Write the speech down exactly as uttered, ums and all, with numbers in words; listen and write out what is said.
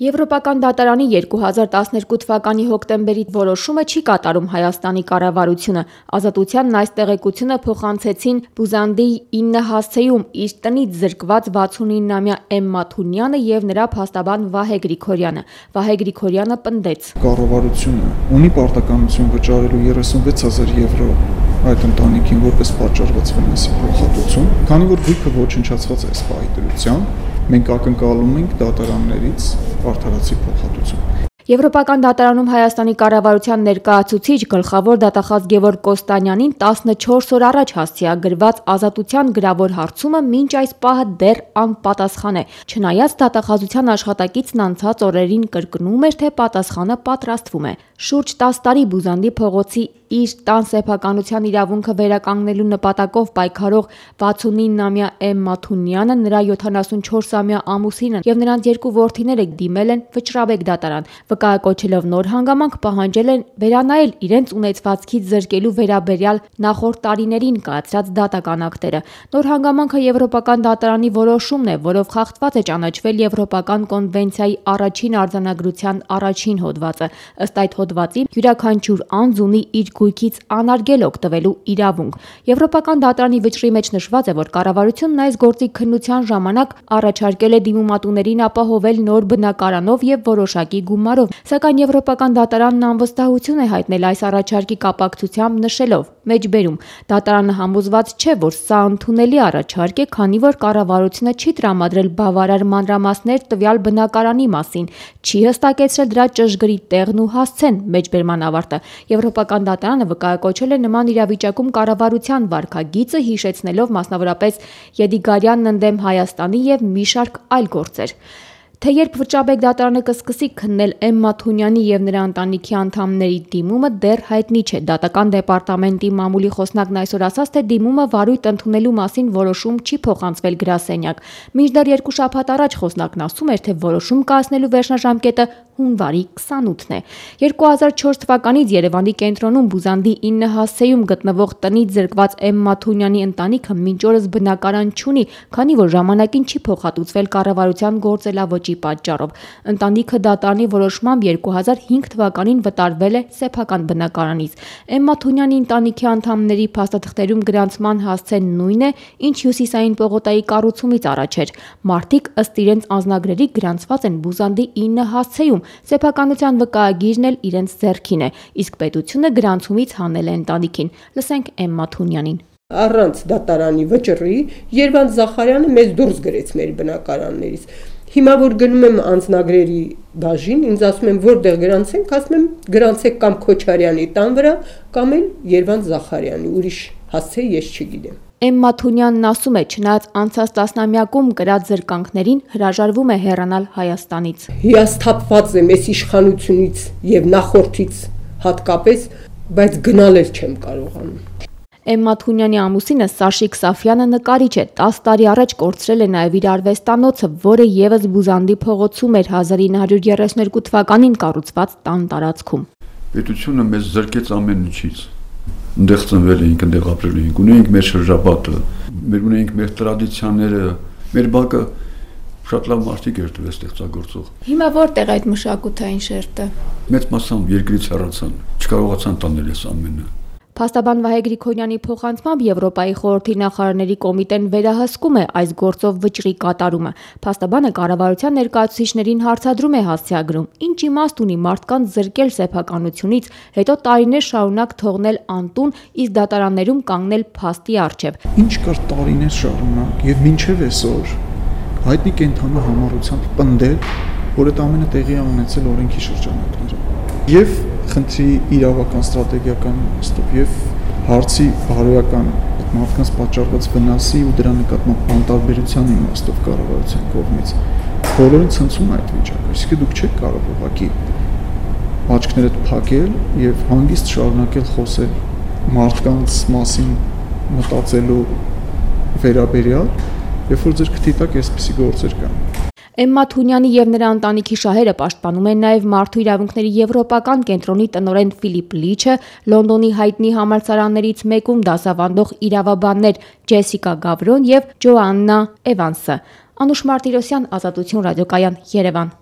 Եվրոպական դատարանի երկու հազար տասներկու թվականի հոկտեմբերի որոշումը չի կատարում Հայաստանի կառավարությունը։ Ազատությանն այս տեղեկությունը փոխանցեցին Բուզանդի ինը հասցեում իր տնից զրկված վաթսունինամյա Էմմա Թունյանը եւ նրա փաստաբան Վահե Գրիգորյանը։ Վահե Գրիգորյանը պնդեց. Կառավարությունը ունի պարտականություն վճարելու երեսունվեց հազար եվրո այդ ընտանիքին որպես պատճառված վնասի փոխհատուցում, քանի որ գույքը ոչնչացված է սպայի դրությամբ, մենք ակնկալում ենք դատարաններից արդարացի փոխհատուցում։ Եվրոպական դատարանում Հայաստանի կառավարության ներկայացուցիչ գլխավոր դատախազ Գևորգ Կոստանյանին տասնչորս օր առաջ հասցեագրված ազատության գրավոր հարցումը մինչ այս պահը դեռ անպատասխան է։ Չնայած դատախազության աշխատակիցն անցած օրերին կրկնում էր, թե պատասխանը պատրաստվում է։ Շուրջ տասը տարի Բուզանդի փողոցի իր տան սեփականության իրավունքը վերականգնելու նպատակով պայքարող վաթսունինամյա Էմմա Թունյանը, նրա յոթանասունչորսամյա ամուսինը եւ նրանց երկու որդիները դիմել են Վճռաբեկ դատարան, վկայակոչելով նոր հանգամանք, պահանջել են վերանայել իրենց ունեցվածքից զրկելու վերաբերյալ նախորդ տարիներին կայացրած դատական ակտերը։ Նոր հանգամանքը Եվրոպական դատարանի որոշումն է, որով խախտված է ճանաչվել Եվրոպական կոնվենցիայի առաջին արձանագրության առաջին հոդվածը։ Ըստ այդ հոդվածի յուրաքանչյուր անձ ունի իր գույքից անարգել օգտվելու իրավունք։ Եվրոպական դատարանի վճռի մեջ նշված է, որ կառավարությունն այս գործի քննության ժամանակ առաջարկել է դիմումատուներին ապահովել նոր բնակարանով եւ որոշակի գումարով, սակայն Եվրոպական դատարանն անվստահություն է հայտնել այս առաջարկի կապակցությամբ, նշելով. Մեջբերում դատարանը համոզված չէ, որ սա ընդունելի առաջարկ է, քանի որ կառավարությունը չի տրամադրել բավարար մանրամասներ տվյալ բնակարանի մասին, չի հստակեցրել դրա ճշգրիտ տեղն ու հասցեն։ Մեջբերման ավարտը Եվրոպական դատարանը վկայակոչել է նման իրավիճակում կառավարության վարքագիծը, հիշեցնելով մասնավորապես Եդիգարյանն ընդդեմ Հայաստանի եւ մի շարք այլ գործեր։ Թե երբ Վճռաբեկ դատարանը կսկսի քննել Էմմա Թունյանի եւ նրա ընտանիքի անդամների դիմումը, դեռ հայտնի չէ։ Դատական դեպարտամենտի մամուլի խոսնակն այսօր ասաց, թե դիմումը վարույթ ընդունելու մասին որոշում չի փոխանցվել գրասենյակ։ Մինչդեռ երկու շաբաթ առաջ խոսնակն ասում էր, թե որոշում կայացնելու վերջնաժամկետը հունվարի քսանութն է։ երկու հազար չորս թվականից Երևանի կենտրոնում Բուզանդի ինը հասցեում գտնվող տնից զրկված Էմմա Թունյանի ընտանիքը մինչ օրս բնակարան չունի, քանի որ ժամանակին չի փոխհատուցվել կառավարության գործելավոճի պատճառով։ Ընտանիքը դատարանի որոշմամբ երկու հազար հինգ թվականին վտարվել է սեփական բնակարանից։ Էմմա Թունյանի ընտանիքի անդամների փաստաթղթերում գրանցման հասցեն նույնն է, ինչ Հյուսիսային պողոտայի կառուցումից առաջ էր։ Մարդիկ ըստ իրենց անձնագրերի գրանցված են Բուզանդի ինը հասցեում, սեփականության վկայագիրն էլ իրենց ձեռքին է, իսկ պետությունը գրանցումից հանել է ընտանիքին։ Լսենք Էմմա Թունյանին։ Առանց դատարանի վճռի Երվանդ Զախարյանը մեզ դուրս գրեց մեր բնակարաններից։ Հիմա որ գնում եմ անձնագրերի բաժին, ինձ ասում են որտեղ գրանցենք, ասում եմ գրանցեք կամ Քոչարյանի տան վրա, կամ էլ Երվանդ Զախարյանի, ուրիշ հասցե ես չգիտեմ։ Էմմա Թունյանն ասում է, չնայած անցած տասնամյակում կրած զրկանքներին հրաժարվում է հեռանալ Հայաստանից։ Հիասթափված եմ այս իշխանությունից եւ նախորդից հատկապես, բայց գնալ էլ չեմ կարողանում։ Էմմա Թունյանի ամուսինը Սաշիկ Սաֆյանը նկարիչ է, տասը տարի առաջ կորցրել է նաև իր արվեստանոցը, որը եւս Բուզանդի փողոցում էր հազար ինը հարյուր երեսունհինգ թվականին կառուցված տան տարածքում։ Պետությունը մեզ զրկեց ամեն ինչից։ Այնտեղ ծնվել էինք, այնտեղ ապրել էինք, ունեինք մեր շրջապատը, մեր ունեինք մեր տրադիցիաները, մեր բակը շատ լավ մարդիկ էր տվել ստեղծագործող։ Հիմա որտեղ այդ մշակութային շերտը։ Մեծ մասամբ երկրից հեռացան, չկարողացան տանել այս ամենը։ Փաստաբան Վահե Գրիգորյանի փոխանցմամբ Եվրոպայի խորհրդի նախարարների կոմիտեն վերահսկում է այս գործով վճռի կատարումը։ Փաստաբանը կառավարության ներկայացուցիչներին հարցադրում է հասցեագրում. Ինչ իմաստ ունի մարդկանց զրկել սեփականությունից, հետո տարիներ շարունակ թողնել անտուն, իսկ դատարաններում կանգնել փաստի առջև։ Ինչ կար տարիներ շարունակ եւ մինչեւ այսօր հայտնի կենթանու համառությամբ պնդել, որ այդ ամենը տեղի է ունեցել օրենքի շրջանակներում։ Եվ խնդրի իրավական ստրատեգիական իմաստով եւ հարցի բարոյական այդ մարդկանց պատճառված վնասի ու դրա նկատմամբ անտարբերության իմաստով կառավարության կողմից բոլորին ցնցում այդ վիճակը, իսկ դուք չեք կարող ուղղակի աչքներդ փակել եւ հանգիստ շարունակել խոսել մարդկանց մասին մտածելու վերաբերյալ, երբ որ ձեր քթի տակ այսպիսի գործեր կան։ Էմմա Թունյանի եւ նրա ընտանիքի շահերը պաշտպանում են նաեւ Մարդու իրավունքների եվրոպական կենտրոնի տնօրեն Ֆիլիպ Լիչը, Լոնդոնի հայտնի համալսարաններից մեկում դասավանդող իրավաբաններ Ջեսիկա Գավրոն եւ Ջոաննա Էվանսը։ Անուշ Մարտիրոսյան, Ազատություն ռադիոկայան, Երևան։